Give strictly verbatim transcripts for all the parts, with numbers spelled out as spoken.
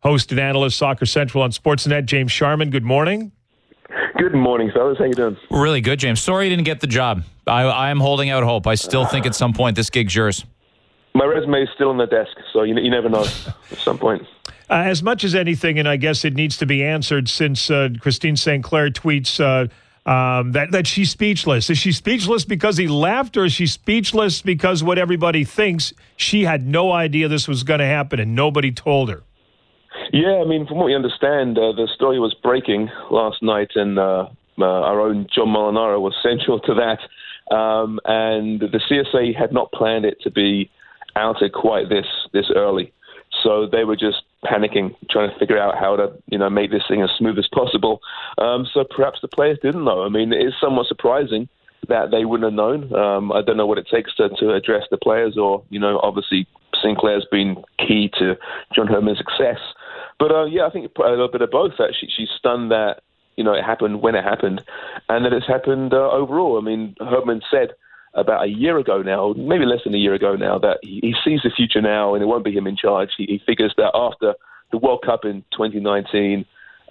host and analyst, Soccer Central on Sportsnet. James Sharman, good morning. Good morning, fellas. How you doing? Really good, James. Sorry you didn't get the job. I, I am holding out hope. I still think at some point this gig's yours. My resume is still on the desk, so you, you never know at some point. Uh, as much as anything, and I guess it needs to be answered since uh, Christine Saint Clair tweets uh, um, that, that she's speechless. Is she speechless because he left, or is she speechless because what everybody thinks, she had no idea this was going to happen and nobody told her? Yeah, I mean, from what we understand, uh, the story was breaking last night, and uh, uh, our own John Molinaro was central to that. Um, and the C S A had not planned it to be outed quite this this early. So they were just panicking, trying to figure out how to, you know, make this thing as smooth as possible. Um, so perhaps the players didn't know. I mean, it is somewhat surprising that they wouldn't have known. Um, I don't know what it takes to, to address the players, or, you know, obviously Sinclair's been key to John Herdman's success. But, uh, yeah, I think a little bit of both. That she, she's stunned that, you know, it happened when it happened, and that it's happened uh, overall. I mean, Herdman said about a year ago now, maybe less than a year ago now, that he, he sees the future now and it won't be him in charge. He, he figures that after the World Cup in twenty nineteen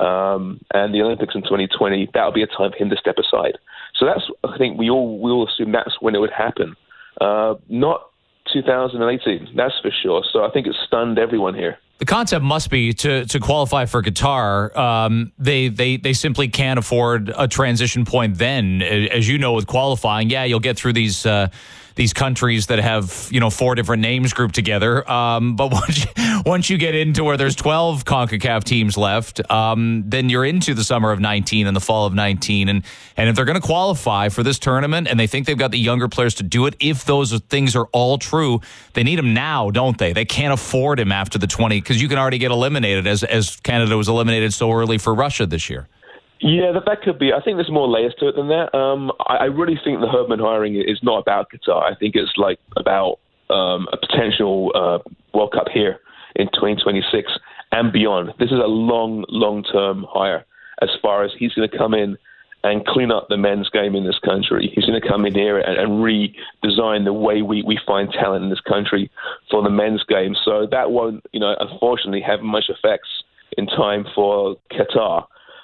um, and the Olympics in twenty twenty, that'll be a time for him to step aside. So that's, I think we all we all assume that's when it would happen. Uh, not two thousand eighteen, that's for sure. So I think it's stunned everyone here. The concept must be to to qualify for Qatar. Um, they they they simply can't afford a transition point. Then, as you know, with qualifying, yeah, you'll get through these uh, these countries that have, you know, four different names grouped together. Um, but once you, once you get into where there's twelve CONCACAF teams left, um, then you're into the summer of nineteen and the fall of nineteen. And and if they're going to qualify for this tournament, and they think they've got the younger players to do it, if those things are all true, they need him now, don't they? They can't afford him after the twenty. Because you can already get eliminated, as as Canada was eliminated so early for Russia this year. Yeah, that, that could be. I think there's more layers to it than that. Um, I, I really think the Herdman hiring is not about Qatar. I think it's like about um, a potential uh, World Cup here in twenty twenty-six and beyond. This is a long, long-term hire as far as he's going to come in and clean up the men's game in this country. He's going to come in here and, and redesign the way we, we find talent in this country for the men's game. So that won't, you know, unfortunately have much effects in time for Qatar.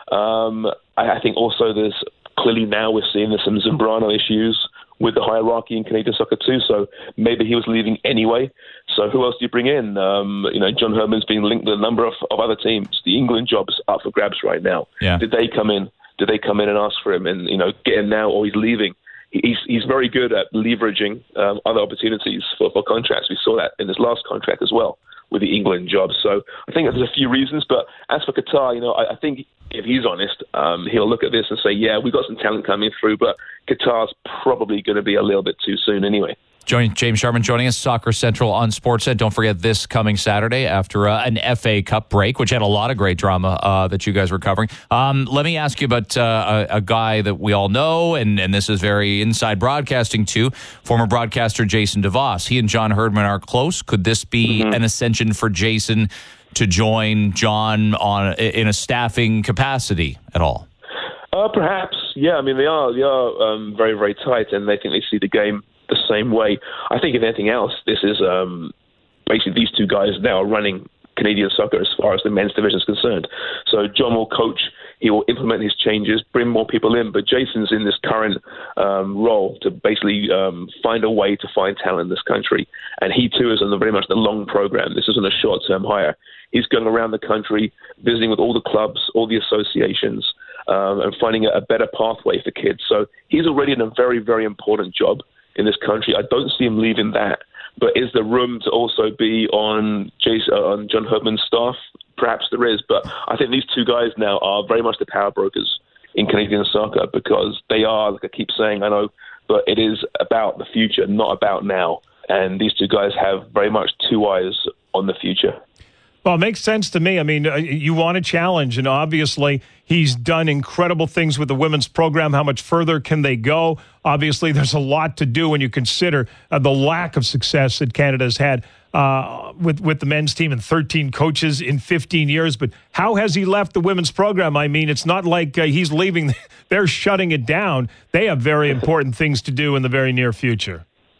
Um, I, I think also there's clearly now we're seeing there's some Zambrano issues with the hierarchy in Canadian soccer too. So maybe he was leaving anyway. So who else do you bring in? Um, you know, John Herdman's being linked to a number of, of other teams. The England job's up for grabs right now. Yeah. Did they come in? Did they come in and ask for him and, you know, get him now, or he's leaving? He's he's very good at leveraging um, other opportunities for, for contracts. We saw that in his last contract as well with the England job. So I think there's a few reasons. But as for Qatar, you know, I, I think if he's honest, um, he'll look at this and say, yeah, we've got some talent coming through, but Qatar's probably going to be a little bit too soon anyway. Join, James Sharman joining us, Soccer Central on Sportsnet. Don't forget this coming Saturday after uh, an F A Cup break, which had a lot of great drama uh, that you guys were covering. Um, let me ask you about uh, a, a guy that we all know, and, and this is very inside broadcasting too, former broadcaster Jason DeVos. He and John Herdman are close. Could this be mm-hmm. an ascension for Jason to join John on in a staffing capacity at all? Uh, perhaps, yeah. I mean, they are, they are um, very, very tight, and they think they see the game the same way. I think if anything else, this is um, basically these two guys now are running Canadian soccer as far as the men's division is concerned. So John will coach, he will implement his changes, bring more people in, but Jason's in this current um, role to basically um, find a way to find talent in this country. And he too is on the, very much the long program. This isn't a short-term hire. He's going around the country, visiting with all the clubs, all the associations, um, and finding a, a better pathway for kids. So he's already in a very, very important job in this country. I don't see him leaving that. But is there room to also be on Jason, uh, on John Herdman's staff? Perhaps there is. But I think these two guys now are very much the power brokers in Canadian soccer, because they are, like I keep saying, I know, but it is about the future, not about now. And these two guys have very much two eyes on the future. Well, it makes sense to me. I mean, uh, you want a challenge, and obviously he's done incredible things with the women's program. How much further can they go? Obviously, there's a lot to do when you consider uh, the lack of success that Canada has had uh, with, with the men's team and thirteen coaches in fifteen years. But how has he left the women's program? I mean, it's not like uh, he's leaving. They're shutting it down. They have very important things to do in the very near future.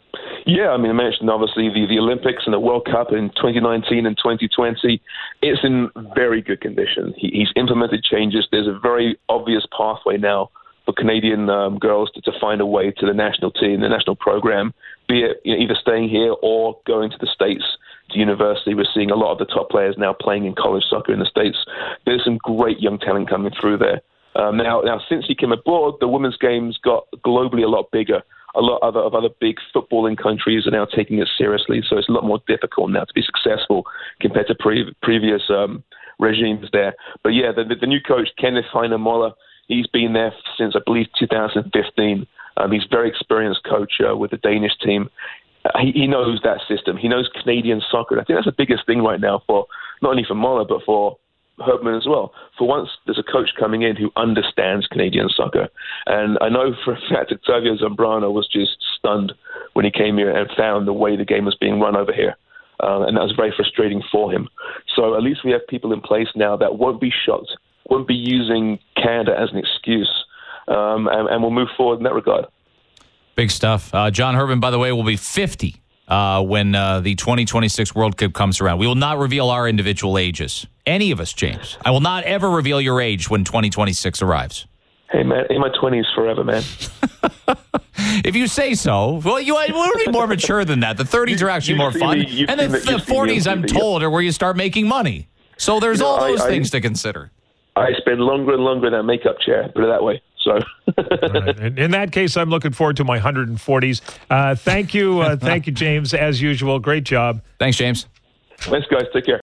Yeah, I mean, I mentioned obviously the, the Olympics and the World Cup in twenty nineteen and twenty twenty. It's in very good condition. He, he's implemented changes. There's a very obvious pathway now for Canadian um, girls to, to find a way to the national team, the national program, be it you know, either staying here or going to the States to university. We're seeing a lot of the top players now playing in college soccer in the States. There's some great young talent coming through there. Um, now, now, since he came aboard, the women's game's got globally a lot bigger. A lot of other, of other big footballing countries are now taking it seriously, so it's a lot more difficult now to be successful compared to pre- previous um, regimes there. But yeah, the, the, the new coach, Kenneth Heine Moller, he's been there since, I believe, two thousand fifteen. Um, he's a very experienced coach uh, with the Danish team. Uh, he, he knows that system. He knows Canadian soccer. I think that's the biggest thing right now for not only for Moller, but for Herdman as well. For once, there's a coach coming in who understands Canadian soccer. And I know for a fact that Octavio Zambrano was just stunned when he came here and found the way the game was being run over here. Uh, and that was very frustrating for him. So at least we have people in place now that won't be shocked, won't be using Canada as an excuse, um, and, and we'll move forward in that regard. Big stuff. Uh, John Herdman, by the way, will be fifty uh, when uh, the twenty twenty-six World Cup comes around. We will not reveal our individual ages. Any of us, James. I will not ever reveal your age when twenty twenty-six arrives. Hey, man, in my twenties forever, man. If you say so. Well, you want to be more mature than that. The thirties are actually more fun. Me, and the, the, the forties, I'm told, are where you start making money. So there's you know, all those I, things I, to consider. I spend longer and longer in that makeup chair, put it that way. So, right. in, in that case, I'm looking forward to my one hundred forties. Uh, thank you. Uh, thank you, James, as usual. Great job. Thanks, James. Thanks, guys. Take care.